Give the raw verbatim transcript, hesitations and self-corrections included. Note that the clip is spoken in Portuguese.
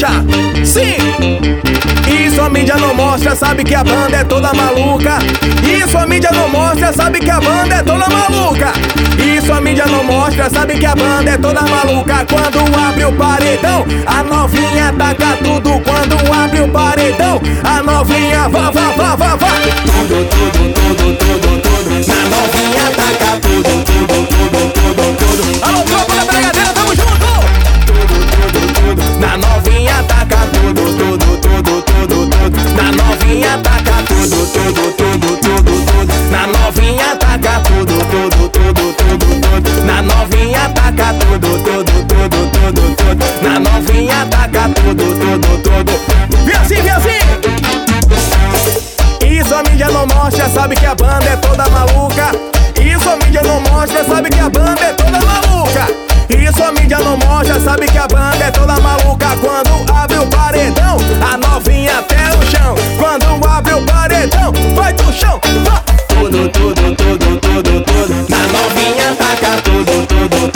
puxa, sim. Isso a mídia não mostra, sabe que a banda é toda maluca. Isso a mídia não mostra, sabe que a banda é toda maluca. Isso a mídia não mostra, sabe que a banda é toda maluca. Quando abre o paredão, a novinha taca tudo. Quando abre o paredão, a novinha vá, vá, vá, vá, vá. Tudo, tudo, tudo, tudo, tudo. Na novinha taca tudo, tudo, tudo, tudo, tudo. Alô, tropa da Brigadeira, tamo junto. Tudo, tudo, tudo. Na novinha taca tudo, tudo, tudo, tudo, tudo. Na novinha taca tudo, tudo, tudo, tudo, tudo. Na novinha taca tudo, tudo, tudo, tudo, tudo. Na novinha taca tudo, tudo, tudo, tudo, tudo. Na novinha taca tudo, tudo, tudo. Vem assim, vem assim. Isso a mídia não mostra, sabe que a banda é toda maluca. Isso a mídia não mostra, sabe que a banda é toda maluca. Isso a mídia não mostra, sabe que a banda é toda maluca. Quando abre o paredão, a novinha até o chão. Quando abre o paredão, vai do chão, vai. Tudo, tudo, tudo, tudo, tudo. Na novinha taca tudo, tudo,